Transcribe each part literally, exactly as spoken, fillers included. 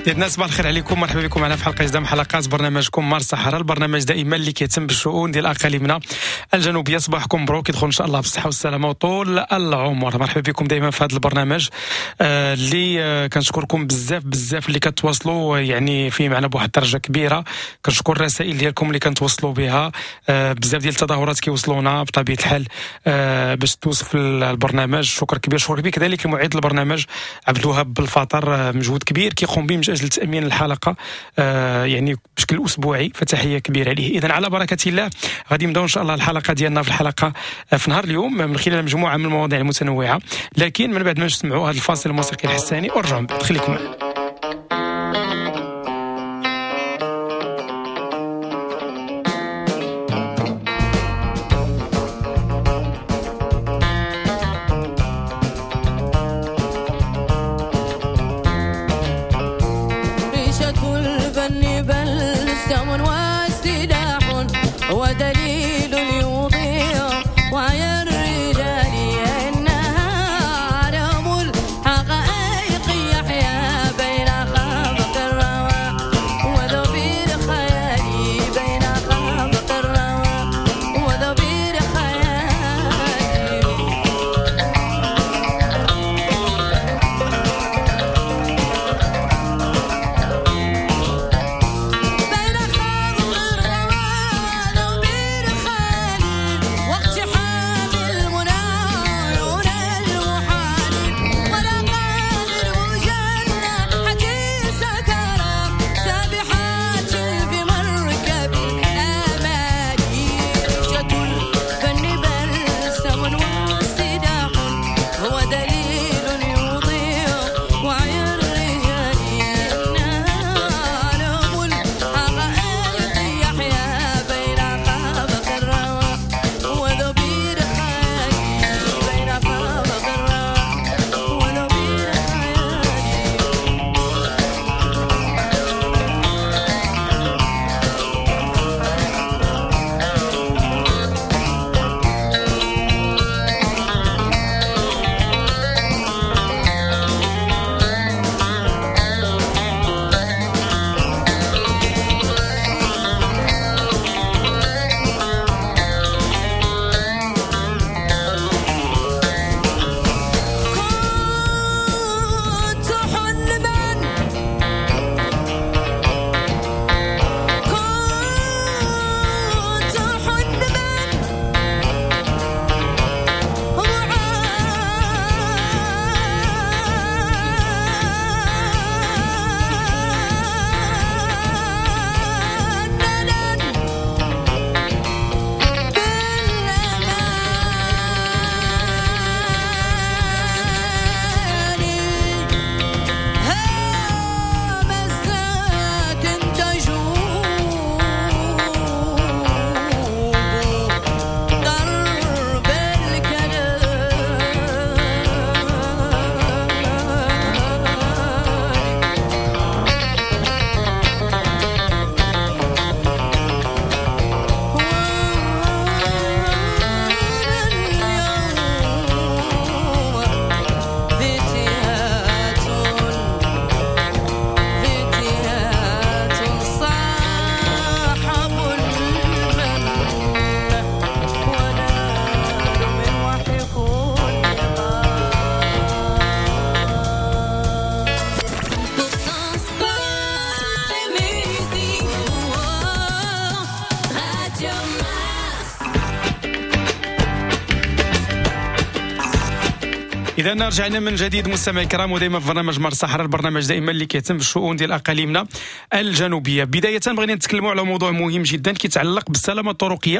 الناس صباح الخير عليكم، مرحبا بكم معنا في حلقه جديده من حلقات برنامجكم مار الصحراء، البرنامج دائما اللي كيتم بالشؤون ديال اقاليمنا الجنوبيه. صباحكم مبروك، يدخل ان شاء الله بالصحه والسلامه وطول العمر. مرحبا بكم دائما في هذا البرنامج آه اللي آه كنشكركم بزاف بزاف اللي كتواصلوا يعني فيه معنا بواحد الدرجه كبيره. كنشكر الرسائل ديالكم اللي كنتواصلوا بها، آه بزاف ديال التظاهرات كيوصلونا بطبيعه الحال آه باش توصف البرنامج. شكر كبير شكر كبير كذلك المعد البرنامج عبد الوهاب بالفطر، آه مجهود كبير كيقوم به من اجل تامين الحلقه آه يعني بشكل اسبوعي، فتحيه كبيره ليه. اذا على بركه الله غادي نبداو ان شاء الله الحلقه ديالنا في الحلقه في نهار اليوم من خلال مجموعه من المواضيع المتنوعه، لكن من بعد ما نسمعوا هذا الفاصل الموسيقي الحساني ورجعوا من بعد. خليكم معنا. إذا رجعنا من جديد مستمعي الكرام، ودائما في برنامج مار الصحراء، البرنامج دائما اللي كيتم بالشؤون ديال اقاليمنا الجنوبيه. بدايه بغينا نتكلموا على موضوع مهم جدا كيتعلق بالسلامه الطرقيه،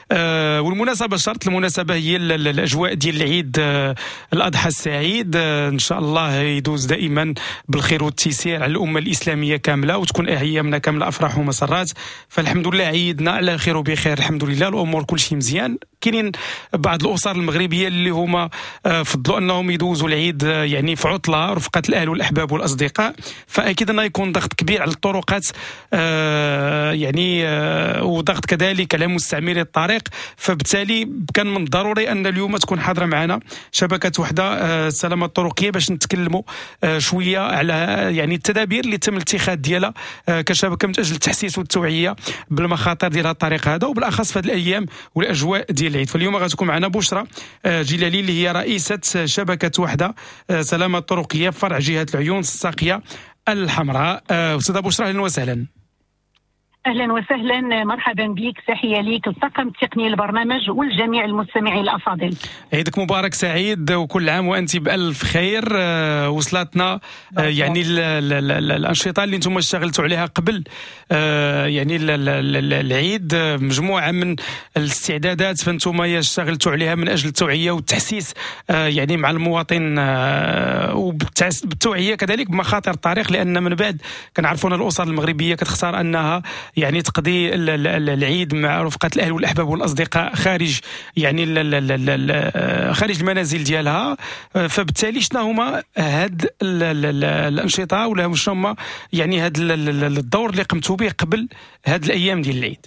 آه والمناسبه شرط المناسبه هي الاجواء ديال العيد آه الاضحى السعيد، آه ان شاء الله يدوز دائما بالخير والتيسير على الامه الاسلاميه كامله، وتكون ايامنا كامله افراح ومسرات. فالحمد لله عيدنا على خير وبخير الحمد لله، الامور كل شيء مزيان. كاينين بعض الاسر المغربيه اللي هما آه فضلوا انهم انهم يدوزوا العيد يعني في عطله رفقه الاهل والاحباب والاصدقاء، فاكيد انه يكون ضغط كبير على الطرقات آه يعني آه وضغط كذلك على مستعملي الطريق. فبالتالي كان من الضروري ان اليوم تكون حاضره معنا شبكه وحده آه السلامه الطرقيه باش نتكلموا آه شويه على يعني التدابير اللي تم الاتخاذ ديالها آه كشبكه من اجل التحسيس والتوعيه بالمخاطر ديال الطريق هذا، وبالاخص في هذه الايام والاجواء ديال العيد. فاليوم غتكون معنا بشرى آه جلالي اللي هي رئيسه شبكه وحده آه سلامه الطرقيه فرع جهه العيون الساقيه الحمراء. آه استاذه بشرى اهلا وسهلا. اهلا وسهلا، مرحبا بك، تحيه ليك الطاقم التقني للبرنامج والجميع المستمعين الافاضل. عيدك مبارك سعيد وكل عام وانت بالف خير. أه وصلتنا أه يعني ال ال ال ال الانشطه اللي انتم اشتغلتوا عليها قبل أه يعني ال ال ال العيد، مجموعه من الاستعدادات فانتم اشتغلتوا عليها من اجل التوعيه والتحسيس أه يعني مع المواطن أه وبالتوعيه كذلك بمخاطر الطريق، لان من بعد كنعرفوا ان الاسر المغربيه كتختار انها يعني تقضي العيد مع رفقة الأهل والأحباب والأصدقاء خارج يعني خارج المنازل ديالها. فبالتالي شنو هما هاد الأنشطة ولا شنو هما يعني هاد الدور اللي قمتوا به قبل هاد الأيام ديال العيد؟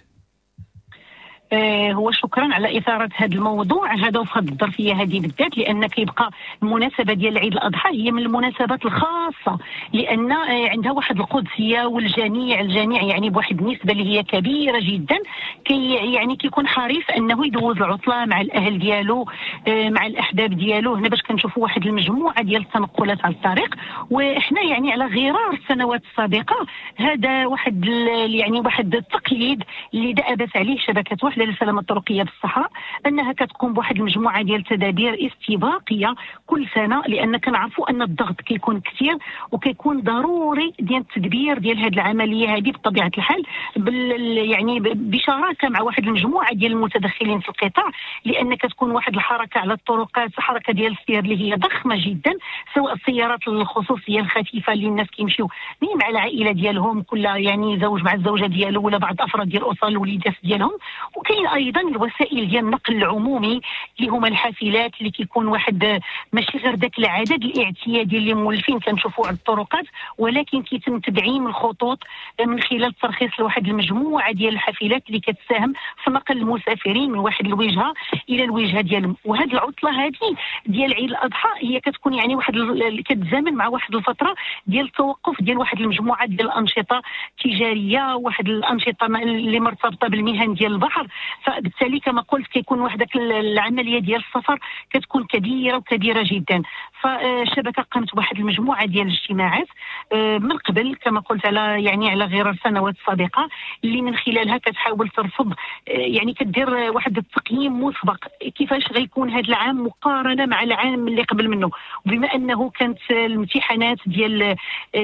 هو شكرا على إثارة هذا الموضوع هذا وفي هذه الظرفية هذه بالذات، لأن كيبقى المناسبة ديال عيد الأضحى هي من المناسبات الخاصة، لأن عندها واحد القدسية والجميع الجميع يعني بواحد النسبة اللي هي كبيرة جدا كي يعني كيكون حريص أنه يدوز العطلة مع الأهل ديالو مع الأحباب ديالو. هنا باش كنشوفوا واحد المجموعة ديال التنقلات على الطريق، وإحنا يعني على غرار السنوات السابقة هذا واحد يعني واحد التقليد اللي دأبت عليه شبكة وحدة للسلامة الطرقية بالصحراء، أنها كتقوم بواحد المجموعة ديال التدابير استباقية كل سنة، لأن كنعرفوا أن الضغط كيكون كثير وكيكون ضروري ديال التدبير ديال هذه العملية هذه بطبيعة الحال بال يعني بشراكة مع واحد المجموعة ديال المتدخلين في القطاع، لأن كتكون واحد الحركة على الطرقات حركة ديال السير اللي هي ضخمة جدا، سواء السيارات الخصوصية الخفيفة اللي الناس كيمشيو مع العائلة ديالهم كلها يعني زوج مع الزوجة ديالو ولا بعض أفراد ديال الأسرة الوليدات ديالهم، وكاين ايضا الوسائل ديال النقل العمومي اللي هما الحافلات اللي كيكون واحد ماشي غير ذاك العدد الاعتيادي اللي مولفين كنشوفوا على الطرقات، ولكن كيتم تدعيم الخطوط من خلال الترخيص لواحد المجموعه ديال الحافلات اللي كتساهم في نقل المسافرين من واحد الوجهه الى الوجهه ديالهم. وهذه العطله هذه ديال عيد الاضحى هي كتكون يعني واحد كتزامن مع واحد الفتره ديال التوقف ديال واحد المجموعه ديال الانشطه التجاريه، واحد الانشطه اللي مرتبطه بالمهن ديال البحر. فبالتالي كما قلت كيكون وحدك العمليه ديال السفر كتكون كبيره وكبيره جدا. فالشبكه قامت بواحد المجموعه ديال الاجتماعات من قبل كما قلت على يعني على غير السنوات السابقه، اللي من خلالها كتحاول ترفض يعني كدير واحد التقييم مسبق كيفاش غيكون هذا العام مقارنه مع العام اللي قبل منه. وبما انه كانت الامتحانات ديال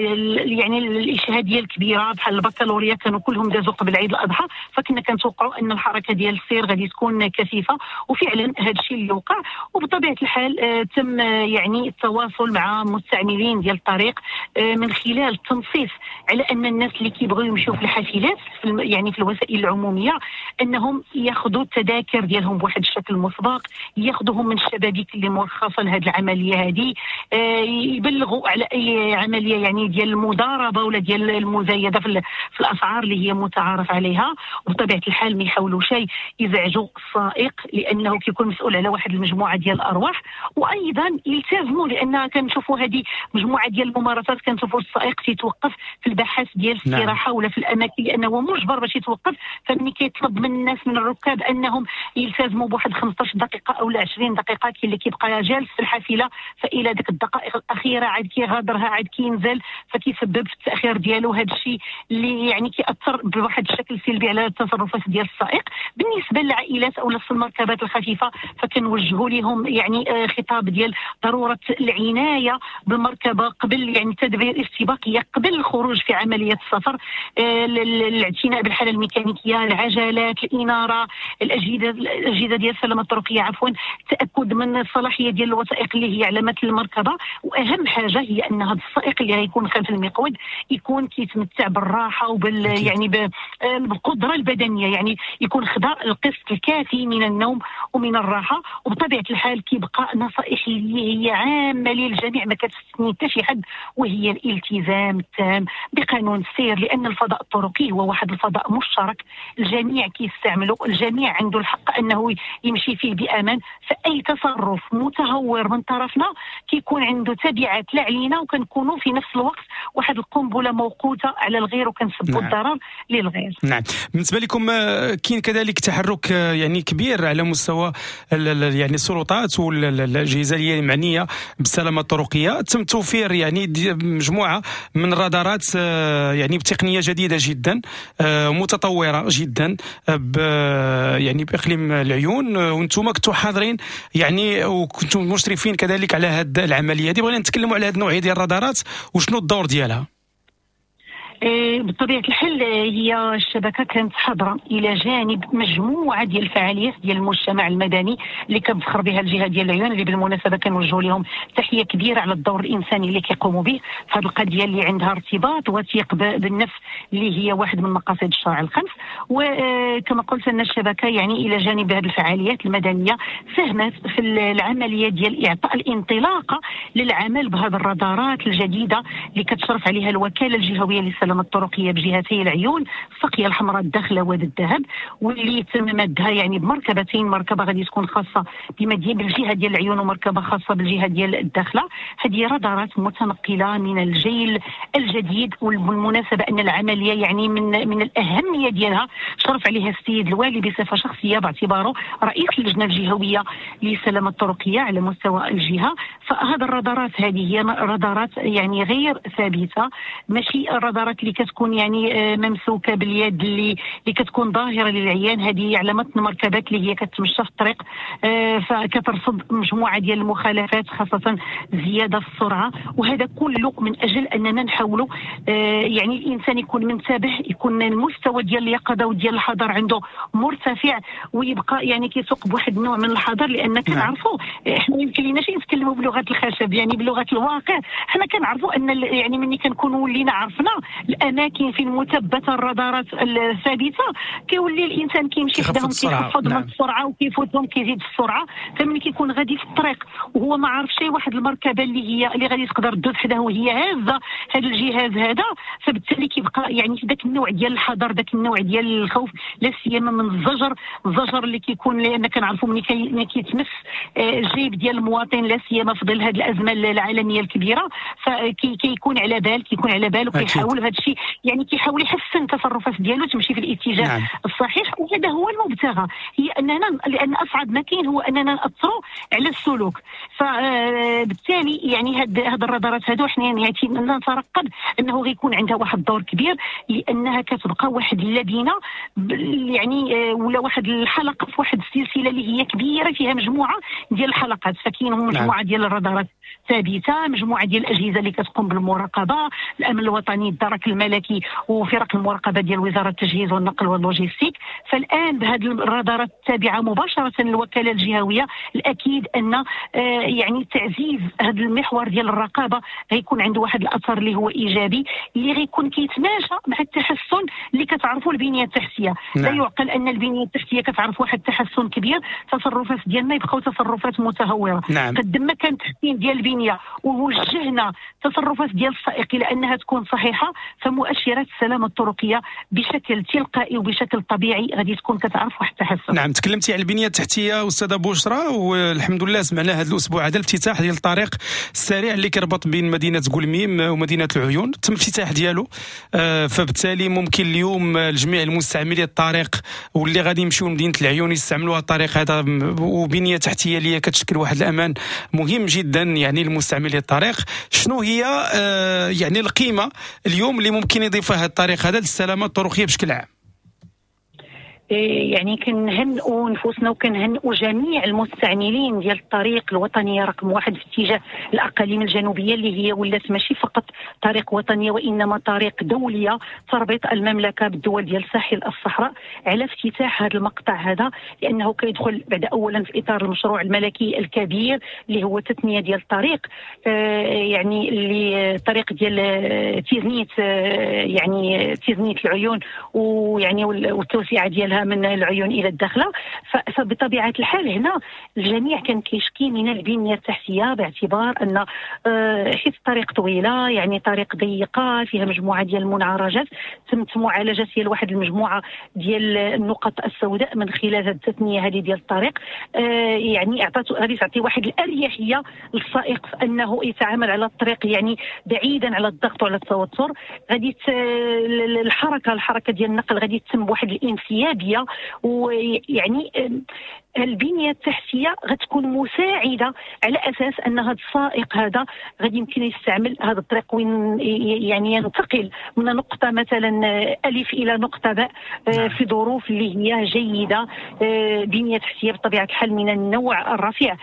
يعني الاشهاديه الكبيره بحال البكالوريا كانوا كلهم دازوا قبل عيد الاضحى، فكنا كنتوقعوا ان الحركه ديال السير غادي تكون كثيفه، وفعلا هذا الشيء اللي وقع. وبطبيعه الحال تم يعني التواصل مع مستعملين ديال الطريق من خلال التنصيص على ان الناس اللي كيبغيو يمشيو في الحافلات في يعني في الوسائل العموميه انهم ياخذوا التذاكر ديالهم بواحد الشكل مسبق، ياخذوهم من الشبابيك اللي مرخصه لهذه العمليه هذه، يبلغوا على اي عمليه يعني ديال المضاربه ولا ديال المزايده في, في الاسعار اللي هي متعارف عليها. وبطبيعه الحال ما يحاولوا شيء يزعجوا السائق لانه كيكون مسؤول على واحد المجموعه ديال الارواح، وايضا يلتزموا لان كنشوفوا هذه مجموعه ديال الممارسات كنشوفوا السائق تيتوقف في البحث ديال الاستراحه نعم. ولا في الاماكن لانه مجبر باش يتوقف، فمني كيطلب من الناس من الركاب انهم يلتزموا بواحد خمسطاش دقيقه او عشرين دقيقه كي اللي كيبقى جالس في الحافله، فالى ديك الدقائق الاخيره عاد كيغادرها عاد كينزل فكيسبب في التاخير ديالو. هذا الشيء اللي يعني كيأثر بواحد الشكل سلبي على التصرفات ديال السائق. بالنسبه للعائلات او المركبات الخفيفه فكنوجهوا لهم يعني خطاب ديال ضروره العنايه بالمركبه قبل يعني تدبير استباقيه قبل الخروج في عمليه السفر، الاعتناء بالحاله الميكانيكيه، العجلات، الاناره، الاجهزه الاجهزه ديال السلامه الطرقيه عفوا، التاكد من الصلاحيه ديال الوثائق اللي هي علامات المركبه. واهم حاجه هي ان هذا السائق اللي غيكون خلف المقود يكون كيتمتع بالراحه وبال أكيد. يعني بالقدره البدنيه، يعني يكون خدا القسط الكافي من النوم ومن الراحه. بصراحه. وبطبيعه الحال كيبقى نصائح اللي هي عامه للجميع ما كتستثني حتى شي حد، وهي الالتزام التام بقانون السير، لان الفضاء الطرقي هو واحد الفضاء مشترك الجميع كيستعملوا، الجميع عنده الحق انه يمشي فيه بامان. فاي تصرف متهور من طرفنا كيكون عنده تبعات لا علينا، وكنكونوا في نفس الوقت واحد القنبله موقوته على الغير وكنسبوا نعم. الضرر للغير. نعم. بالنسبه لكم كاين كذلك تحرك يعني كبير على مستوى يعني السلطات والاجهزه اللي معنيه بالسلامه الطرقيه، تم توفير يعني مجموعه من الرادارات يعني بتقنيه جديده جدا متطوره جدا يعني باقليم العيون، وانتم كنتوا حاضرين يعني وكنتم مشرفين كذلك على هذه العمليه هذه. بغينا نتكلموا على هذه النوعيه ديال الرادارات وشنو الدور ديالها. بطبيعة الحال هي الشبكة كانت حاضرة إلى جانب مجموعة ديال الفعاليات ديال المجتمع المدني اللي كتفخر بها الجهة ديال العيون، اللي بالمناسبة كنوجهوا لهم تحية كبيرة على الدور الإنساني اللي كيقوموا به في هذه القضية اللي عندها ارتباط وثيق بالنفس، اللي هي واحد من مقاصد الشرع الخمس. وكما قلت أن الشبكة يعني إلى جانب هذه الفعاليات المدنية ساهمت في العملية ديال إعطاء الانطلاقة للعمل بهذه الرادارات الجديدة اللي كتشرف عليها الوكالة الجهوية للسلامة الطرقيه بجهتي العيون، السقيه الحمراء الداخله واد الذهب، واللي تم مدها يعني بمركبتين، مركبه غادي تكون خاصه بمدينه بالجهه ديال العيون ومركبه خاصه بالجهه ديال الداخله. هذه رادارات متنقله من الجيل الجديد، والمناسبه ان العمليه يعني من من الاهميه ديالها شرف عليها السيد الوالي بصفه شخصيه باعتباره رئيس اللجنه الجهويه للسلامه الطرقيه على مستوى الجهه. فهذا الرادارات هذه هي رادارات يعني غير ثابته، ماشي الرادارات اللي كتكون يعني ممسوكه باليد اللي اللي كتكون ظاهره للعيان. هذه علامات المركبات اللي هي كتمشى في الطريق فكترصد مجموعه ديال المخالفات، خاصه زياده في السرعه. وهذا كله من اجل اننا نحاولوا يعني الانسان يكون منتبه، يكون المستوى ديال اليقظه وديال الحذر عنده مرتفع، ويبقى يعني كيسوق بواحد النوع من الحذر. لان كنعرفوا احنا يمكن ليناش نتكلموا بلغه الخشب، يعني بلغه الواقع حنا كنعرفوا ان يعني ملي كنكونوا ولينا عرفنا الاماكن فين مثبته الرادارات الثابته كيولي الانسان كيمشي حداهم كيخفض من السرعه وكيفوتهم كيزيد في السرعه. فملي كيكون غادي في الطريق وهو ما عارف شي واحد المركبه اللي هي اللي غادي تقدر تدوز حداه وهي هازه هذا الجهاز هذا، فبالتالي كيبقى يعني ذاك النوع ديال الحذر، ذاك النوع ديال الخوف، لا سيما من الزجر الزجر اللي كيكون، لان كنعرفوا ملي كيتمس الجيب ديال المواطن لا سيما في ظل هذه الازمه العالميه الكبيره، فكيكون على بال كيكون على بال وكيحاول هذا الشيء يعني كيحاول يحسن التصرفات ديالو تمشي في الاتجاه نعم. الصحيح. وهذا هو المبتغى، هي اننا لان اصعب ما كاين هو اننا ناثروا على السلوك. فبالتالي يعني هاد هاد الرادارات هادو حنا يعني نترقب انه غيكون عندها واحد الدور كبير، لانها كتبقى واحد اللبنه يعني ولا واحد الحلقه في واحد السلسله اللي هي كبيره فيها مجموعه ديال الحلقات. فكاينهم مجموعه نعم. ديال الرادارات ثابته، مجموعه ديال الاجهزه اللي كتقوم بالمراقبه، الامن الوطني، الدرك الملكي، وفرق المراقبه ديال وزاره التجهيز والنقل واللوجستيك. فالان بهذه الرادارات التابعه مباشره للوكاله الجهويه، الاكيد ان آه يعني تعزيز هذا المحور ديال الرقابه غيكون عنده واحد الاثر اللي هو ايجابي، اللي غيكون كيتماشى مع التحسن اللي كتعرفوا البنيه التحتيه. نعم. لا يعقل ان البنيه التحتيه كتعرف واحد التحسن كبير، تصرفات ديالنا يبقاو تصرفات متهوره. نعم. قد ما كان تحسين ديال البنيه ووجهنا تصرفات ديال السائق الى انها تكون صحيحه، فمؤشرات السلامه الطرقيه بشكل تلقائي وبشكل طبيعي غادي تكون كتعرف واحد التحسن. نعم. تكلمتي على البنيه التحتيه استاذه بشرى، والحمد لله سمعنا هذا الاسبوع هذا الافتتاح ديال الطريق السريع اللي كيربط بين مدينه قلميم ومدينه العيون، تم الافتتاح ديالو. آه فبالتالي ممكن اليوم الجميع المستعملي الطريق واللي غادي يمشيو لمدينه العيون يستعملوا الطريق هذا، وبنيه تحتيه اللي كتشكل واحد الامان مهم جدا يعني لمستعملي الطريق. شنو هي آه يعني القيمه اليوم اللي ممكن يضيفها الطريق هذا للسلامه الطرقيه بشكل عام؟ يعني كنهنئوا نفوسنا وكنهنئوا جميع المستعملين ديال الطريق الوطنيه رقم واحد في اتجاه الاقاليم الجنوبيه، اللي هي ولات ماشي فقط طريق وطنيه وانما طريق دوليه تربط المملكه بالدول ديال ساحل الصحراء. على افتتاح هذا المقطع هذا لانه كيدخل بعد اولا في اطار المشروع الملكي الكبير اللي هو تثنيه ديال الطريق، آه يعني اللي الطريق ديال تيزنيت، آه يعني تيزنيت العيون، ويعني والتوسعه ديالها منها من العيون الى الداخله. فبطبيعه الحال هنا الجميع كان كيشكي من البنيه التحتيه باعتبار ان حيث الطريق طويله، يعني طريق ضيقه فيها مجموعه ديال المنعرجات، تمت معالجه ديال واحد المجموعه ديال النقط السوداء من خلال هذه التثنيه هذه ديال الطريق. يعني اعطته غادي تعطي واحد الاريحيه للسائق في انه يتعامل على الطريق يعني بعيدا على الضغط وعلى التوتر. غادي الحركه الحركه ديال النقل غادي تتم بواحد الانسيابيه، ويعني البنيه التحتيه غتكون مساعده على اساس ان هذا السائق هذا غادي يمكن يستعمل هذا الطريق وين يعني ينتقل من نقطه مثلا الف الى نقطه باء في ظروف اللي هي جيده، بنيه تحتيه بطبيعه الحال من النوع الرفيع.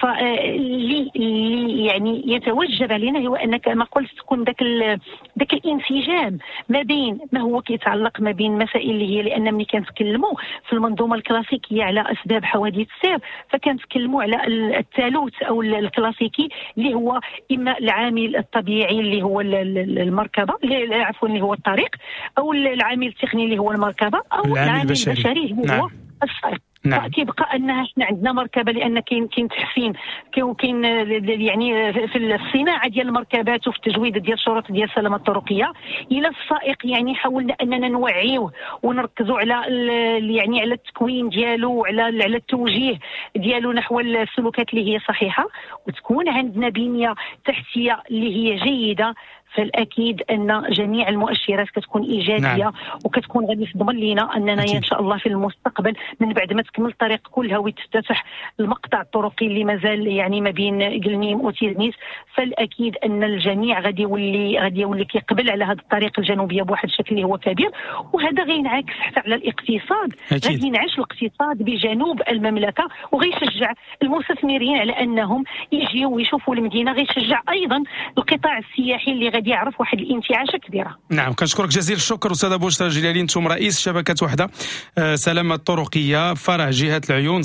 فاللي يعني يتوجب علينا هو ان كما قلت تكون ذاك ذاك الانسجام ما بين ما هو كيتعلق ما بين مسائل اللي هي، لان ملي كنتكلموا في المنظومه الكلاسيكيه على اسباب حوادث السير فكنتكلموا على الثالوث او الكلاسيكي اللي هو اما العامل الطبيعي اللي هو المركبه عفوا اللي هو الطريق، او العامل التقني اللي هو المركبه، او العامل البشري اللي هو نعم. السائق. نعم. كيبقى انها حنا عندنا مركبه لان كاين كاين تحسين كاين يعني في الصناعه ديال المركبات وفي التجويد ديال الشروط ديال السلامه الطرقيه. الى السائق يعني حاولنا اننا نوعيوه ونركزوا على يعني على التكوين ديالو وعلى على التوجيه ديالو نحو السلوكات اللي هي صحيحه، وتكون عندنا بنيه تحتيه اللي هي جيده، فالأكيد أن جميع المؤشرات كتكون إيجابية. نعم. وكتكون غادي تضمن لنا أننا أكيد. إن شاء الله في المستقبل من بعد ما تكمل الطريق كلها ويتفتح المقطع الطرقي اللي مازال يعني ما بين قلنيم وتيرنيس، فالأكيد أن الجميع غادي يولي غادي يولي كيقبل على هذه الطريق الجنوبية بواحد الشكل اللي هو كبير، وهذا غينعكس حتى على الاقتصاد. غادي ينعش الاقتصاد بجنوب المملكة وغيشجع المستثمرين على أنهم يجيوا ويشوفوا المدينة، غيشجع أيضا القطاع السياحي اللي غادي يعرف واحد الانتعاشه كبيره. نعم، كنشكرك جزيل الشكر استاذه بشرى جلالي، انتم رئيس شبكه وحده سلامه الطرقيه فرع جهه العيون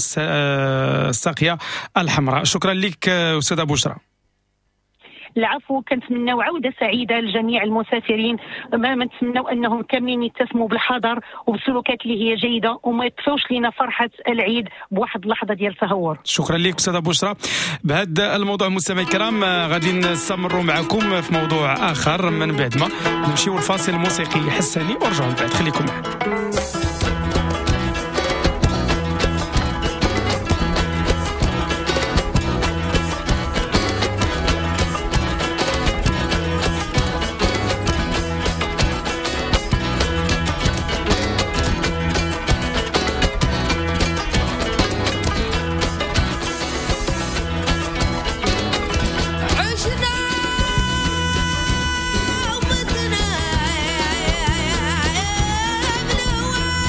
الساقيه الحمراء. شكرا لك استاذه بشرى. العفو، كنتمناو عوده سعيده لجميع المسافرين، ما نتمناو انهم كاملين يتسموا بالحذر وبسلوكات اللي هي جيده وما يطفوش لنا فرحه العيد بواحد اللحظه ديال تهور. شكرا لك استاذه بشرى. بهذا الموضوع مستمعي الكرام غادي نستمروا معكم في موضوع اخر من بعد ما نمشيو الفاصل الموسيقي حساني ورجعوا بعد. خليكم معنا. عشنا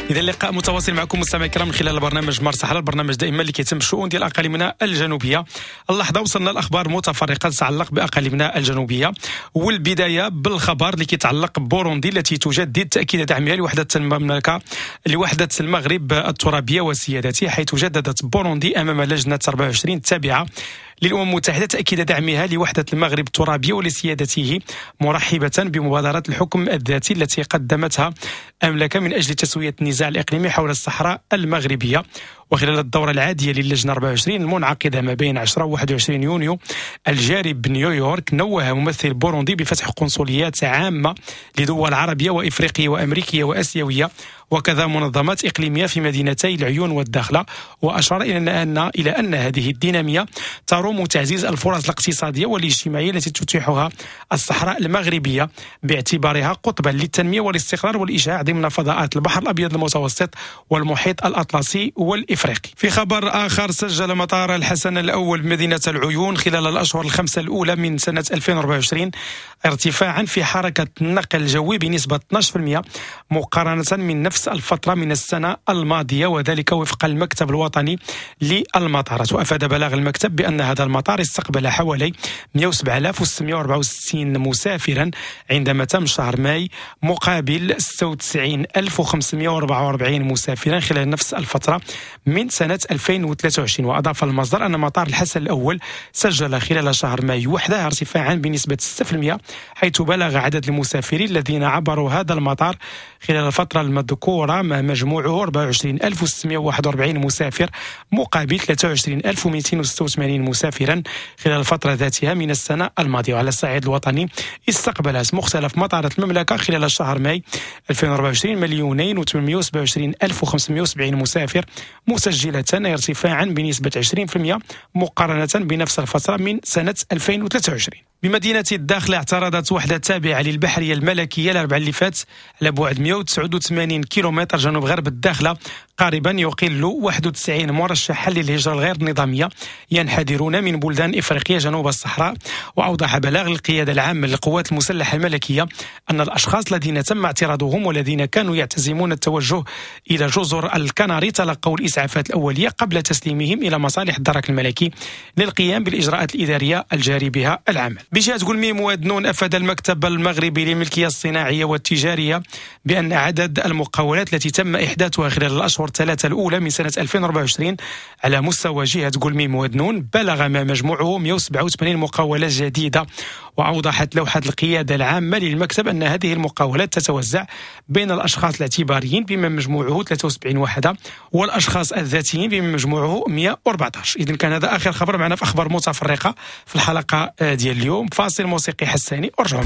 إذا اللقاء متواصل معكم مستمعي الكرام من خلال برنامج مرسى حرة، البرنامج دائما اللي كيتم الشؤون ديال اقاليمنا الجنوبيه. اللحظه وصلنا لاخبار متفرقه تتعلق باقاليمنا الجنوبيه، والبدايه بالخبر اللي كيتعلق ببوروندي التي تجدد تاكيد دعمها لوحده المملكه لوحده المغرب الترابيه وسيادته، حيث جددت بوروندي امام لجنه أربعة وعشرين التابعه للأمم المتحدة تأكيد دعمها لوحدة المغرب الترابية ولسيادته، مرحبة بمبادرة الحكم الذاتي التي قدمتها المملكة من أجل تسوية النزاع الإقليمي حول الصحراء المغربية. وخلال الدورة العادية للجنة أربعة وعشرين المنعقدة ما بين عشرة وواحد وعشرين يونيو الجاري بنيويورك، نوه ممثل بوروندي بفتح قنصليات عامة لدول عربية وإفريقية وأمريكية وآسيوية وكذا منظمات إقليمية في مدينتي العيون والداخلة، وأشار إلى أن إلى أن هذه الدينامية تروم تعزيز الفرص الاقتصادية والاجتماعية التي تتيحها الصحراء المغربية باعتبارها قطبا للتنمية والاستقرار والإشعاع ضمن فضاءات البحر الأبيض المتوسط والمحيط الأطلسي والإفريقي. في خبر آخر، سجل مطار الحسن الأول بمدينة العيون خلال الأشهر الخمسة الأولى من سنة ألفين وأربعة وعشرين ارتفاعا في حركة النقل الجوي بنسبة اثني عشر بالمئة مقارنة من نفس الفترة من السنة الماضية، وذلك وفق المكتب الوطني للمطارات. وأفاد بلاغ المكتب بأن هذا المطار استقبل حوالي مئة وسبعة آلاف وستمئة وأربعة وستين مسافرا عندما تم شهر ماي، مقابل ستة وتسعين ألف وخمسمئة وأربعة وأربعين مسافرا خلال نفس الفترة من سنة ألفين وثلاثة وعشرين. وأضاف المصدر أن مطار الحسن الأول سجل خلال شهر ماي وحده ارتفاعا بنسبة ستة بالمئة، حيث بلغ عدد المسافرين الذين عبروا هذا المطار خلال الفترة المذكورة ما مجموعه أربعة وعشرين ألف وستمئة وواحد وأربعين مسافر مقابل ثلاثة وعشرين ألف ومئتين وستة وثمانين مسافرا خلال الفترة ذاتها من السنة الماضية. وعلى الصعيد الوطني استقبلت مختلف مطارات المملكة خلال شهر ماي ألفين وأربعة وعشرين مليونين وثمانمئة وسبعة وعشرين ألف وخمسمئة وسبعين مسافر، مسجلة ارتفاعا بنسبة عشرين بالمئة مقارنة بنفس الفترة من سنة ألفين وثلاثة وعشرين. بمدينة الداخلة اعترضت وحدة تابعة للبحرية الملكية الأربعاء اللي فات على بعد مئة وتسعة وثمانين كيلومتر جنوب غرب الداخلة قاربا يقل واحد وتسعين مرشحا للهجرة الغير نظامية ينحدرون من بلدان إفريقيا جنوب الصحراء. وأوضح بلاغ القيادة العامة للقوات المسلحة الملكية أن الأشخاص الذين تم اعتراضهم والذين كانوا يعتزمون التوجه إلى جزر الكناري تلقوا الإسعافات الأولية قبل تسليمهم إلى مصالح الدرك الملكي للقيام بالإجراءات الإدارية الجاري بها العمل. بجهة قلميم ودنون، أفاد المكتب المغربي للملكية الصناعية والتجارية بأن عدد المقاولات التي تم إحداثها خلال الأشهر الثلاثة الأولى من سنة ألفين وأربعة وعشرين على مستوى جهة قلميم ودنون بلغ ما مجموعه مئة وسبعة وثمانين مقاولات جديدة. وأوضحت لوحة القيادة العامة للمكتب أن هذه المقاولات تتوزع بين الأشخاص الاعتباريين بما مجموعه ثلاثة وسبعين وحدة والأشخاص الذاتيين بما مجموعه مئة وأربعة عشر. إذن كان هذا آخر خبر معنا في أخبار متفرقة في الحلقة ديال اليوم. فاصل موسيقي حساني ورجعوا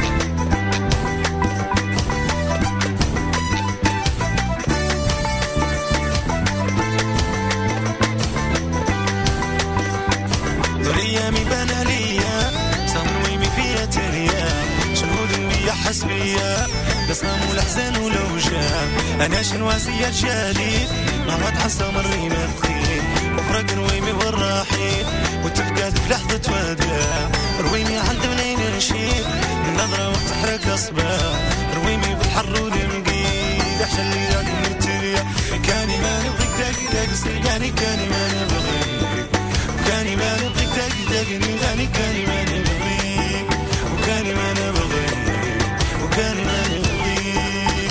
حسبية بسمة والأحزان ولوجة أنا شنواسية الجاليد ما غتحسى مري مبخيل وفرق رويمي والراحيل وتفقاد في لحظة وداع رويمي عند منين نشيل النظرة وتحرك أصبع رويمي بالحر والمقيد أحشى اللي ياك متريا كاني ما نبغيك داك داك سيقاني كاني ما نبغيك وكاني ما نبغيك داك داك نغاني كاني ما نبغيك وكاني ما نبغيك كان ما نبغيك.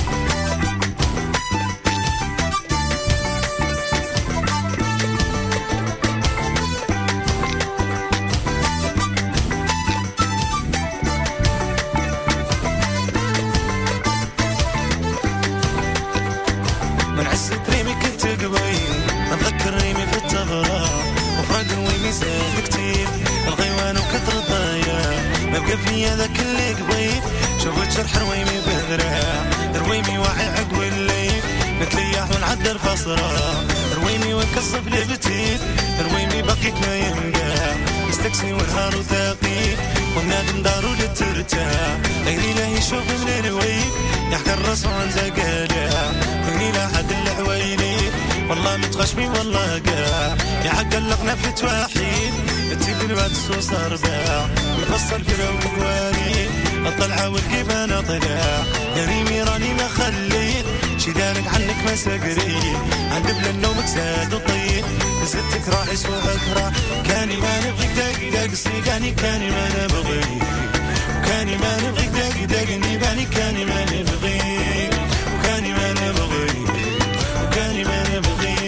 من عزة ريمي كنت قبيل نتذكر ريمي في التغرى وفرق رويمي زاد كتير الغيوان وكثر الضياع ما بقى فيا ذاك اللي قبيل شوفت شرح رويمي بذراع رويمي واعي عقب الليل نتليح ونعدى الفصرة رويمي ونكصف لبتيت رويمي بقيت ما ينقع يستكسني والهار وثاقيل والنادم دارو للترتاح غيري لا يشوف من الويل يحكى الرسول عن زقالة غيري لا حد العويلي والله متغشمي والله قاع يعقلقنا في تواحيد تسيب الوقت السوس أرباع مفصل في لو قوانين الطلعة والقيبانة طلع يا ريمي راني ما خليت شي دارك عنك ما سقري عند بلا نومك زاد وطيب زدتك راح يسوعك راح كاني ما نبغيك دق دق صيقاني كاني ما نبغيك وكاني ما نبغيك دق دقني باني كاني ما نبغيك وكاني ما نبغيك وكاني ما نبغيك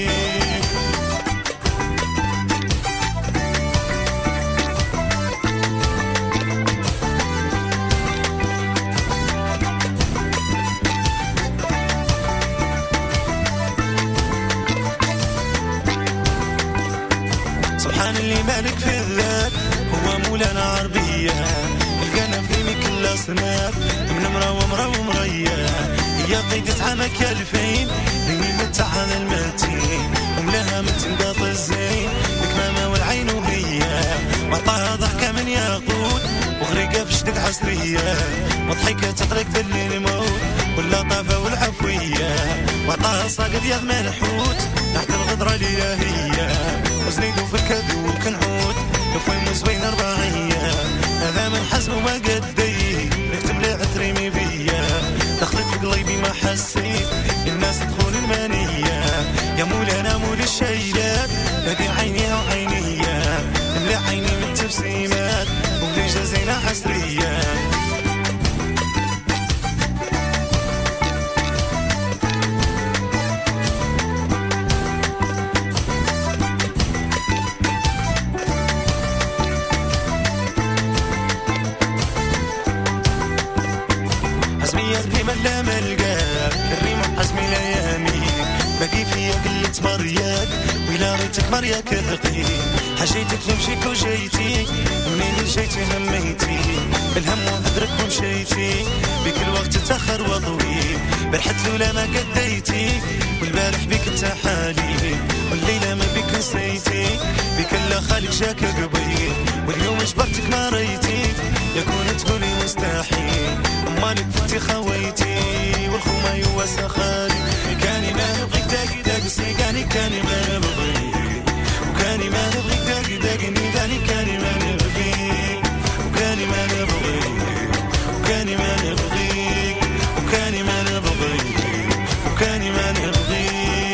سبحان اللي مالك في الذات هو مولانا عربية القنا في كل أصناف من مرا ومرا ومريا يا قيدة عامك يا الفين ريني متعان المتين وملاها متنقاط الزين الكمامة والعين وهي وعطاها ضحكة من ياقوت وغريقة في شدك عصرية وضحكة تقرق دلي الموت واللطافة والعفوية وعطاها صاقد ياض منحوت تحت الغدرة ليا هي وزنيدو في الكذو وكنعود لفوي مزوين أربعية هذا من حزم وما قدي نكتب لي عتريمي بيا دخلت في قلبي ما حسيت الناس تدخل المانية يا مولانا مول الشيلات هذه عيني وعينية نملي عيني من تبسيمات ولي جازينا حسرية لا ملقاك الريم حزمي ليامي باقي فيا قلت مرياك ولا ريتك مرياك الرقي حشيتك نمشيك وجيتي منين جيتي هميتي بالهم وهدرك ومشيتي بك الوقت تأخر وطويل برحت لولا ما قديتي والبارح بك انت حالي والليلة ما بك نسيتي بك الله خالق جاك قبيل واليوم اجبرتك ما ريتي يكون تقولي مستحيل امالك فتي خويتي والخوما يوسى خالي كاني ما نبغيك داقي داقي صيقاني كاني ما نبغيك وكاني ما نبغيك داقي داقني داني كاني ما نبغيك وكاني ما نبغيك وكاني ما نبغيك وكاني ما نبغيك وكاني ما نبغيك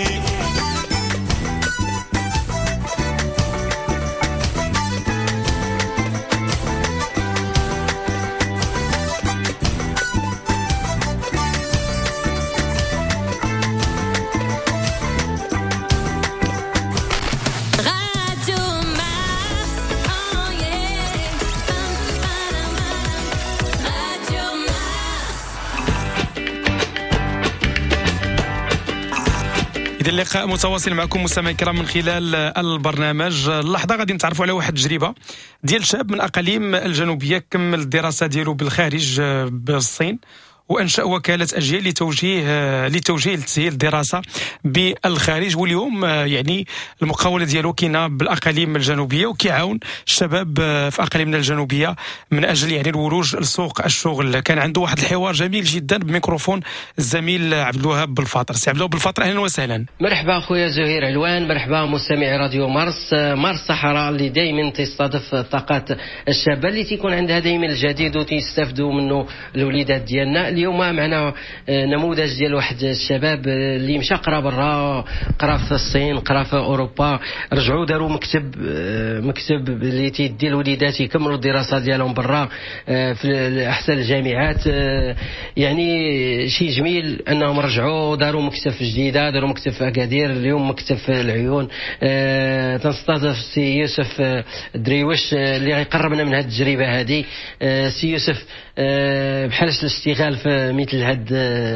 إذا اللقاء متواصل معكم مستمعي الكرام من خلال البرنامج. اللحظة غادي نتعرفوا على واحد التجربة ديال شاب من الأقاليم الجنوبية كمل الدراسة ديالو بالخارج بالصين وأنشأ وكالة أجيال لتوجيه لتوجيه لتسهيل الدراسة بالخارج، واليوم يعني المقاولة ديالو كاينة بالأقاليم الجنوبية وكيعاون الشباب في أقاليمنا الجنوبية من أجل يعني الولوج لسوق الشغل. كان عنده واحد الحوار جميل جدا بميكروفون الزميل عبد الوهاب بالفاطر. سي عبد الوهاب بالفاطر، أهلا وسهلا. مرحبا خويا زهير علوان، مرحبا مستمعي راديو مارس. مارس صحراء اللي دائما تستضيف الطاقات الشابة اللي تيكون عندها دائما الجديد وتستافدوا منه الوليدات ديالنا. اليوم معنا نموذج ديال واحد الشباب اللي مشى قرا برا، قرا في الصين، قرا في اوروبا، رجعوا داروا مكتب مكتب اللي تيدي الوليدات يكملوا الدراسه ديالهم برا في احسن الجامعات. يعني شيء جميل انهم رجعوا داروا مكتب جديده، داروا مكتب في اكادير، اليوم مكتب في العيون. تنستضيف سي يوسف دريوش اللي غيقربنا من هذه التجربه هذه. سي يوسف، بحال الاشتغال في مثل هاد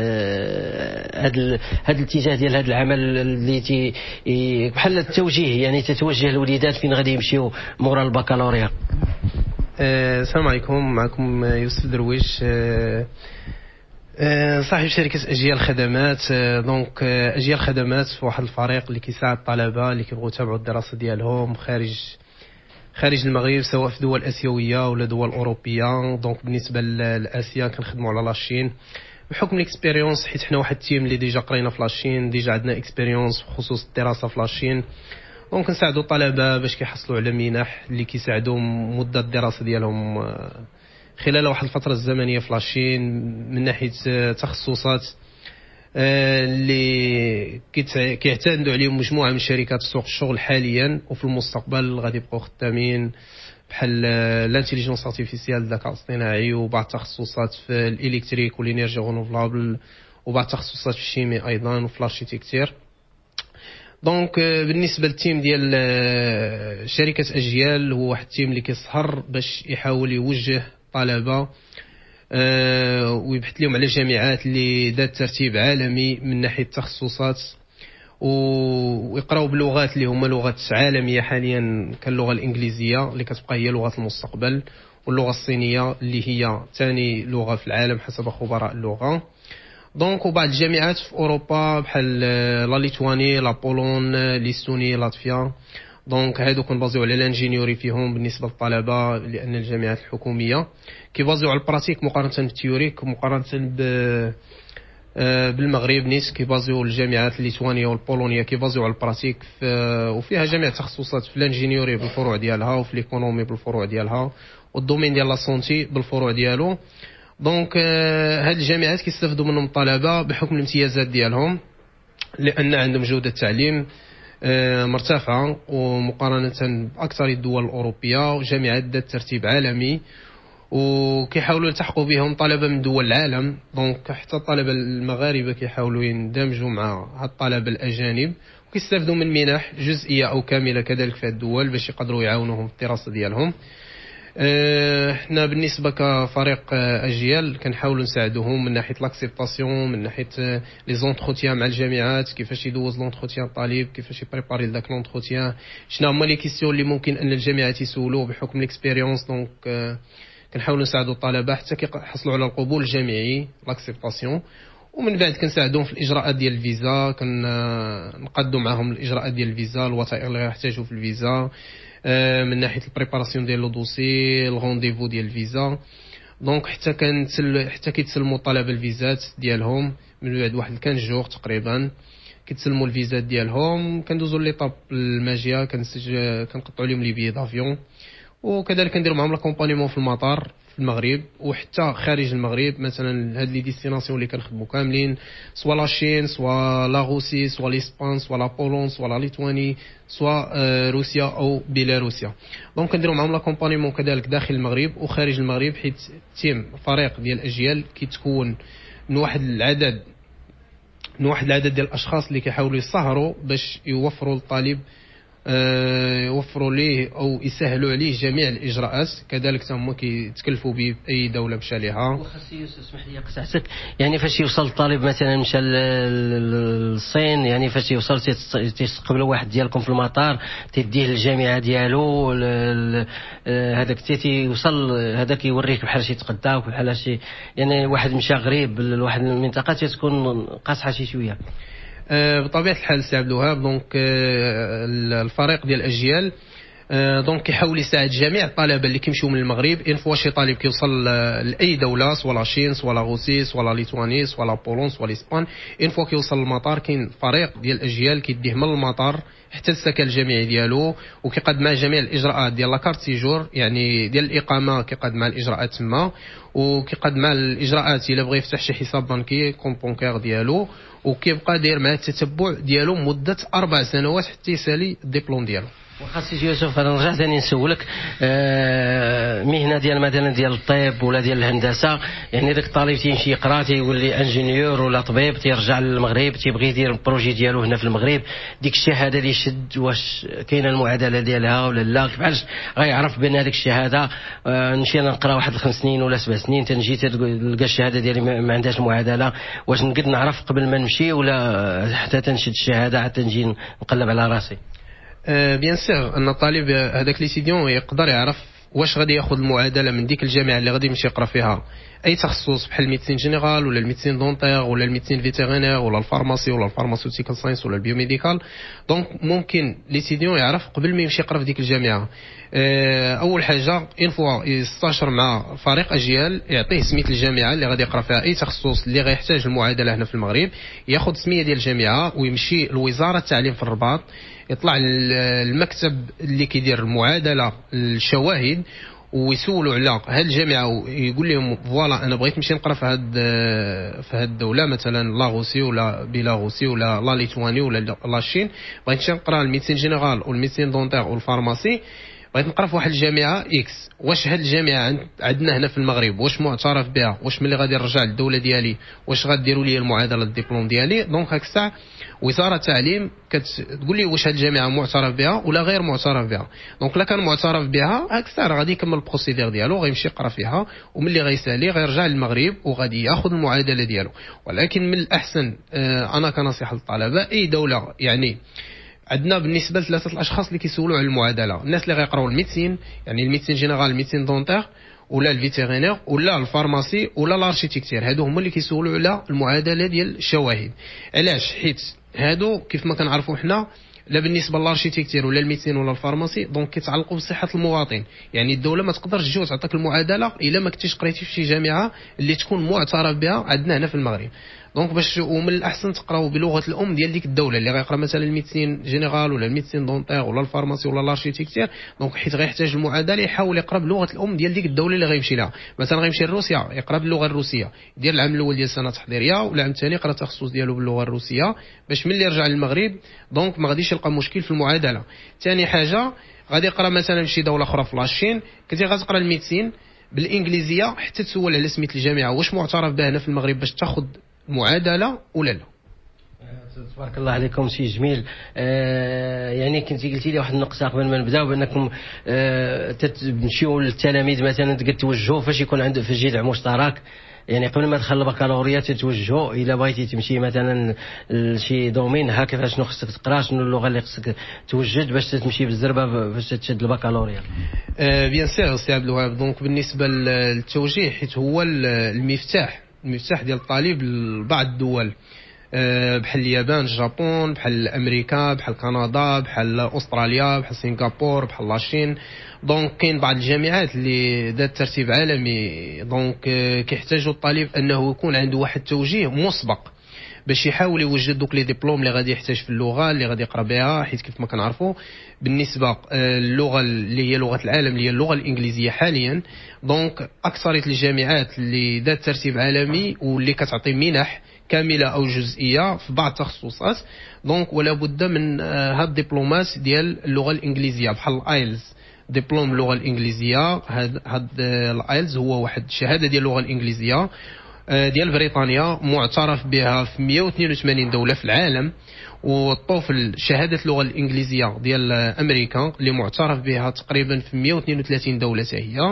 هاد هاد الاتجاه ديال هاد العمل اللي تي بحال التوجيه، يعني تتوجه الوليدات فين غادي يمشيو مورا البكالوريا. السلام عليكم، معكم يوسف درويش، صاحب شركة أجيال خدمات. دونك أجيال خدمات واحد الفريق اللي كيساعد الطلبة اللي كيبغوا يتابعوا الدراسة ديالهم خارج خارج المغرب، سواء في دول اسيويه ولا دول اوروبيه. دونك بالنسبه لاسيا كنخدموا على لاشين بحكم الاكسبيريونس، حيت حنا واحد التيم اللي ديجا قرينا في لاشين، ديجا عندنا اكسبيريونس بخصوص الدراسه في لاشين. دونك كنساعدوا الطلبه باش كيحصلوا على منح اللي كيساعدوهم مده الدراسه ديالهم خلال واحد الفتره الزمنيه في لاشين من ناحيه تخصصات اللي كيعتمدوا عليهم مجموعه من شركات سوق الشغل حاليا، وفي المستقبل غادي يبقوا خدامين بحال الانتيليجنس ارتيفيسيال، الذكاء الاصطناعي، وبعض التخصصات في الالكتريك والانرجي رينوفلابل، وبعض التخصصات في الشيمي ايضا وفي الاركيتكتير. دونك بالنسبه للتيم ديال شركه اجيال، هو واحد التيم اللي كيسهر باش يحاول يوجه طلبه أه ويبحث لهم على جامعات اللي ذات ترتيب عالمي من ناحيه التخصصات، ويقراو بلغات اللي هما لغات عالميه حاليا، كاللغه الانجليزيه اللي كتبقى هي لغه المستقبل، واللغه الصينيه اللي هي ثاني لغه في العالم حسب خبراء اللغه. دونك وبعض الجامعات في اوروبا بحال لا ليتواني، لا بولون، ليستوني، لاتفيا. دونك هادو كنبازيو على الانجينيوري فيهم بالنسبه للطلبه، لان الجامعات الحكوميه كيبازيو على البراتيك مقارنه بالتيوريك، مقارنه ب بالمغرب نيس كيبازيو الجامعات الليتوانيه والبولونيه كيبازيو على البراتيك، وفيها جميع التخصصات في الانجينيوري بالفروع ديالها، وفي ليكونومي بالفروع ديالها، والدومين ديال لا سونتي بالفروع ديالو. دونك هاد الجامعات كيستافدوا منهم الطلبه بحكم الامتيازات ديالهم، لان عندهم جوده تعليم مرتفعه ومقارنه باكثر الدول الاوروبيه، وجامعات ذات ترتيب عالمي، وكيحاولوا يلتحقوا بهم طلبه من دول العالم. دونك حتى الطلبه المغاربه كيحاولوا يندمجوا مع هاد الطلبه الاجانب، وكيستافدوا من منح جزئيه او كامله كذلك في الدول باش يقدروا يعاونوهم في الدراسه ديالهم. احنا بالنسبه كفريق اجيال كنحاولوا نساعدوهم من ناحيه لاكسبتاسيون، من ناحيه لي زونتروتيان مع الجامعات، كيفاش يدوز لونتروتيان الطالب، كيفاش يبريباري لذاك لونتروتيان، شنو هما لي كيسيون اللي ممكن ان الجامعات يسولوه بحكم ليكسبيريونس. دونك كنحاولوا نساعدوا الطلبه حتى كيحصلوا على القبول الجامعي لاكسبتاسيون، ومن بعد كنساعدوهم في الاجراءات ديال الفيزا، كنقادوا معهم الاجراءات ديال الفيزا، الوثائق اللي يحتاجوا في الفيزا، من ناحيه البريباراسيون ديال لو دوسي، الغونديفو ديال الفيزا. دونك حتى كنتسل حتى كيتسلموا الطلبه الفيزات ديالهم من بعد واحد كان جوغ تقريبا، كيتسلموا الفيزات ديالهم، كندوزوا ليطاب الماجيه، كنسجل كنقطعوا لهم لي بيي دافيون، وكذلك كنديروا معهم لاكومبانيمون في المطار في المغرب وحتى خارج المغرب. مثلا هاد لي ديستيناسيون اللي كنخدموا كاملين، سوا لا شين، سوا لا روسي، سوا لاسبان، سوا لا بولون، سوا لا ليتواني، سوا روسيا او بيلاروسيا. دونك كنديروا معهم لاكومبانيمون كذلك داخل المغرب وخارج المغرب، حيت تيم فريق ديال الاجيال كيتكون من واحد العدد من واحد العدد ديال الاشخاص اللي كيحاولوا يسهروا باش يوفروا للطالب يوفروا ليه او يسهلوا عليه جميع الاجراءات، كذلك هما كيتكلفوا به باي دوله مشى ليها. وخاصي اسمح لي قطعتك، يعني فاش يوصل الطالب مثلا مشى للصين، يعني فاش يوصل تيستقبلوا واحد ديالكم في المطار، تديه للجامعه ديالو، هذاك تيوصل هذاك يوريك بحال شي تقداك بحال شي، يعني واحد مشى غريب لواحد المنطقه تتكون قاصحه شي شويه. بطبيعه الحال سي عبد الوهاب. دونك الفريق ديال الاجيال دونك كيحاول يساعد جميع الطلبه اللي كيمشيو من المغرب. ان فوا شي طالب كيوصل لاي دوله، سواء لا شين، سواء لا روسي، سواء لا ليتواني، سواء لا بولون، سواء لاسبان، ان فوا كيوصل للمطار كاين فريق ديال الاجيال كيديه من المطار حتى السكن الجامعي ديالو، وكيقدم مع جميع الاجراءات ديال لاكارت سيجور، يعني ديال الاقامه كيقدم مع الاجراءات تما، وكيقدم مع الاجراءات الا بغى يفتح شي حساب بنكي كونط بونكير ديالو، وكيبقى داير مع التتبع ديالو مده اربع سنوات حتى يسالي الدبلوم ديالو. وخاصي يوسف انا نرجع ثاني نسولك، آه مهنه ديال مثلا ديال الطب ولا ديال الهندسه، يعني داك الطالب تيمشي يقرا تيولي انجينيور ولا طبيب، تيرجع للمغرب تيبغي يدير البروجي ديالو هنا في المغرب، ديك الشهاده اللي شد واش كاينه المعادله ديالها ولا لا؟ كيفاش غيعرف بان هذيك الشهاده آه نمشي انا نقرا واحد الخمس سنين ولا سبع سنين تنجي تلقى الشهاده ديالي ما عندهاش المعادله، واش نقد نعرف قبل ما نمشي ولا حتى تنشد الشهاده حتى نجي نقلب على راسي؟ بيان سيغ ان الطالب هذاك ليسيديون يقدر يعرف واش غادي ياخذ المعادله من ديك الجامعه اللي غادي يمشي يقرا فيها اي تخصص بحال الميديسين جينيرال ولا الميديسين دونتير ولا الميديسين فيتيرينير ولا الفارماسي ولا الفارماسيوتيكال ساينس ولا البيوميديكال. دونك ممكن ليسيديون يعرف قبل ما يمشي يقرا في ديك الجامعه. اول حاجه ان فوا يستشر مع فريق اجيال يعطيه سميه الجامعه اللي غادي يقرا فيها اي تخصص اللي غيحتاج المعادله هنا في المغرب، ياخذ سميه ديال الجامعه ويمشي لوزاره التعليم في الرباط، يطلع المكتب اللي كيدير المعادله الشواهد، ويسولوا على هاد الجامعه ويقول لهم فوالا انا بغيت نمشي نقرا في هاد في هاد الدوله مثلا لا روسي ولا بيلاروسي ولا لا ليتواني ولا لا الصين، بغيت نمشي نقرا الميديسين جينيرال والميديسين دونتير والفارماسي، بغيت نقرا في واحد الجامعه اكس. واش هاد الجامعه عندنا هنا في المغرب واش معترف بها؟ واش ملي غادي نرجع للدوله ديالي واش غاديروا لي المعادله الدبلوم ديالي؟ دونك هاك الساعه وزاره التعليم كتقول لي واش هاد الجامعه معترف بها ولا غير معترف بها. دونك لا كان معترف بها هاك الساعه غادي يكمل البروسيدير ديالو، غيمشي يقرا فيها، وملي غيسالي غيرجع للمغرب وغادي ياخذ المعادله ديالو. ولكن من الاحسن آه انا كنصيحه للطلبه اي دوله يعني عندنا بالنسبه لثلاثه الاشخاص اللي كيسولوا على المعادله، الناس اللي غيقراو الميديسين يعني الميديسين جينيرال الميديسين دونتير ولا الفيتيرينير ولا الفارماسي ولا الاركيتكتير، هادو هما اللي كيسولوا على المعادله ديال الشواهد. علاش؟ حيت هادو كيف ما كنعرفوا حنا لا بالنسبه للاركيتكتير ولا الميديسين ولا الفارماسي دونك كيتعلقوا بصحه المواطن، يعني الدوله ما تقدرش تجي وتعطيك المعادله الا ما كنتيش قريتي في شي جامعه اللي تكون معترف بها عندنا هنا في المغرب. دونك باش ومن الاحسن تقراو بلغه الام ديال ديك الدوله اللي غيقرا مثلا الميديسين جينيرال ولا الميديسين دونتير ولا الفارماسي ولا الاركيتكتير، دونك حيت غيحتاج المعادله يحاول يقرا بلغه الام ديال ديك الدوله اللي غيمشي لها. مثلا غيمشي لروسيا يقرا باللغه الروسيه، يدير العام الاول ديال السنه التحضيريه والعام الثاني يقرا التخصص ديالو باللغه الروسيه باش ملي يرجع للمغرب دونك ما غاديش يلقى مشكل في المعادله. ثاني حاجه غادي يقرا مثلا في شي دوله اخرى في لاشين، كنتي غتقرا الميديسين بالانجليزيه حتى تسول على سميت الجامعه واش معترف بها هنا في المغرب باش تاخذ معادله ولا لا. تبارك الله عليكم سي جميل. آه يعني كنتي قلتي لي واحد النقطه قبل ما نبداو بانكم آه تمشيو للتلاميذ مثلا توجهوا فاش يكون عنده في جذع مشترك، يعني قبل ما تدخل البكالوريا تتوجهوا الا بغيتي تمشي مثلا لشي دومين ها كيفاش شنو خصك تقرا، شنو اللغه اللي خصك توجد باش تمشي بالزربه باش تشد البكالوريا. آه بيان سير سي عبد الوهاب. دونك بالنسبه للتوجيه حيت هو المفتاح المفتاح ديال الطالب لبعض الدول بحال اليابان الجابون بحال امريكا بحال كندا بحال استراليا بحال سنغافور بحال لاشين. دونك كاين بعض الجامعات اللي ذات ترتيب عالمي دونك كيحتاجوا الطالب انه يكون عنده واحد التوجيه مسبق باش يحاول يوجد دوك لي ديبلوم اللي غادي يحتاج في اللغه اللي غادي يقرا بها. حيت كيف ما كنعرفوا بالنسبه اللغه اللي هي لغه العالم اللي هي اللغه الانجليزيه حاليا، دونك اكثريه الجامعات اللي ذات ترتيب عالمي واللي كتعطي منح كامله او جزئيه في بعض التخصصات، دونك ولا بد من هاد الدبلومات ديال اللغه الانجليزيه بحال الايلز، دبلوم اللغه الانجليزيه. هاد هاد الايلز هو واحد الشهاده ديال اللغه الانجليزيه ديال بريطانيا معترف بها في مئة واثنين وثمانين دوله في العالم، والطوفل شهاده اللغه الانجليزيه ديال امريكا اللي معترف بها تقريبا في مئة واثنين وثلاثين دوله حتى هي.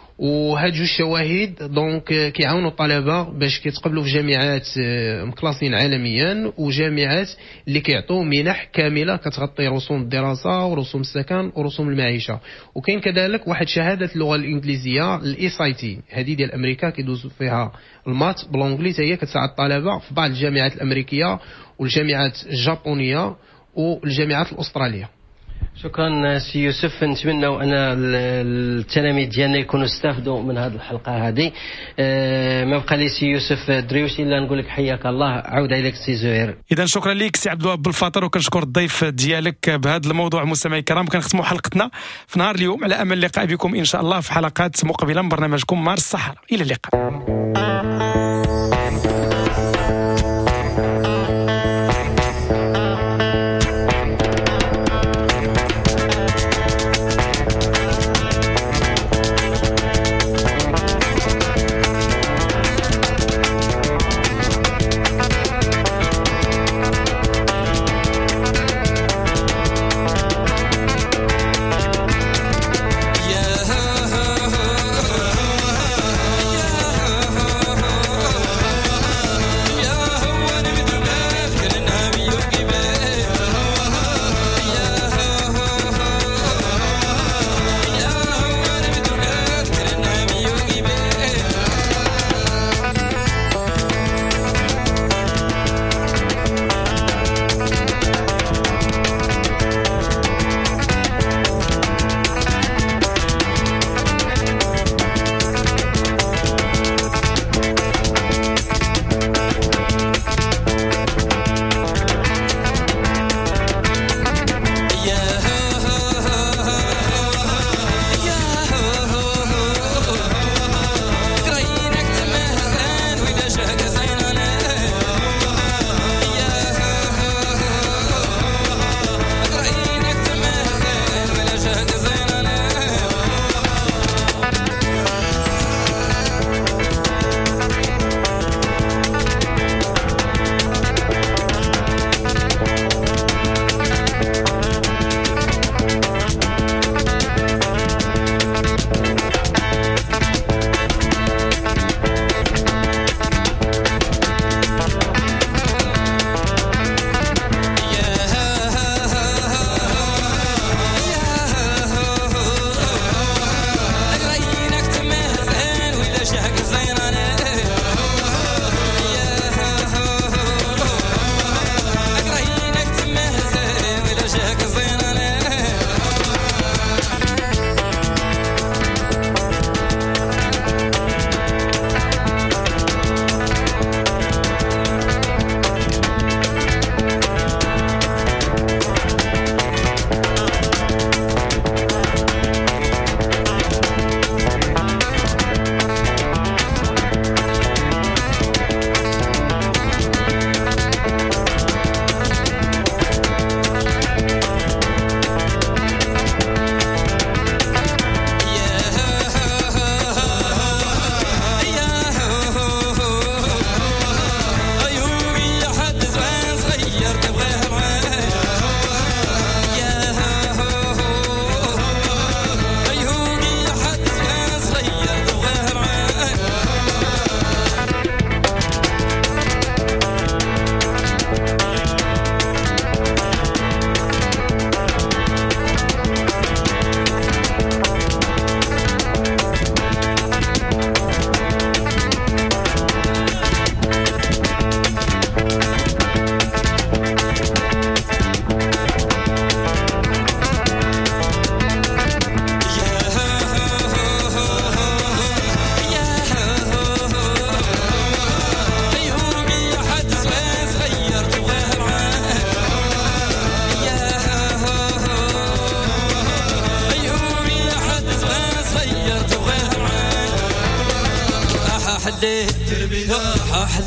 وهاد جوج شواهد دونك كيعاونوا الطلبه باش كيتقبلوا في جامعات مكلاسين عالميا وجامعات اللي كيعطوا منح كامله كتغطي رسوم الدراسه ورسوم السكن ورسوم المعيشه. وكاين كذلك واحد شهاده اللغه الانجليزيه الاي ساي تي، هذه ديال امريكا كيدوزوا فيها المات بالانجلي، هي كتساعد الطلبه في بعض الجامعات الامريكيه والجامعات الجابونيه والجامعات الاستراليه. شكرا سي يوسف. نتمنوا ان التلاميذ ديالنا يكونوا استفادوا من هذه الحلقه هذه. أه ما بقى لي سي يوسف دريوشي الا نقول لك حياك الله، عود اليك سي زهير. اذا شكرا لك سي عبد الوهاب بالفطر، وكنشكر الضيف ديالك بهذا الموضوع. مستمعي الكرام كنختموا حلقتنا في نهار اليوم على امل اللقاء بكم ان شاء الله في حلقات مقبله من برنامجكم مارس الصحراء. الى اللقاء.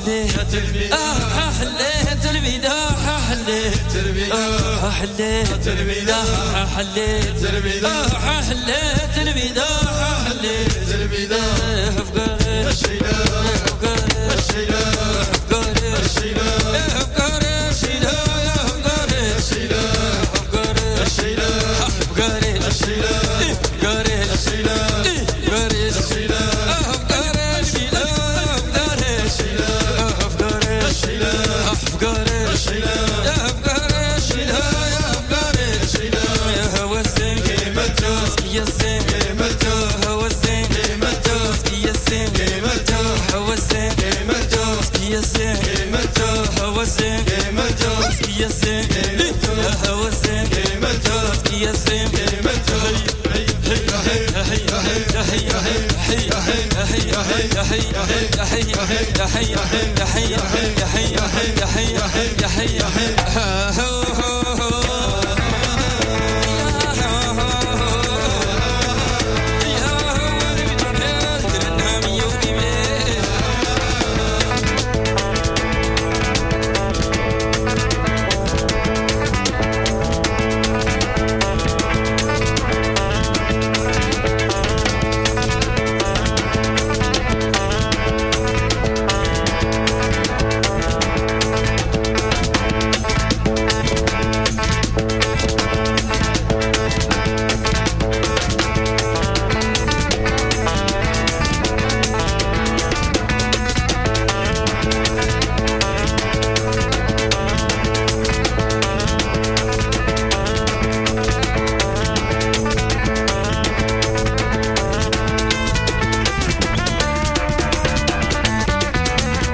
حليت اه حليت البدا حليت اه حليت البدا حليت اه حليت البدا حليت البدا افكار الشيله افكار الشيله افكار الشيله افكار الشيله افكار الشيله افكار الشيله افكار الشيله افكار الشيله افكار الشيله افكار الشيله افكار الشيله افكار الشيله افكار الشيله افكار الشيله افكار الشيله يا هوا الزين كيمتو يا الزين كيمتو هوا الزين كيمتو يا الزين كيمتو هوا الزين كيمتو يا الزين كيمتو هوا الزين كيمتو يا الزين كيمتو هوا الزين كيمتو يا الزين كيمتو هي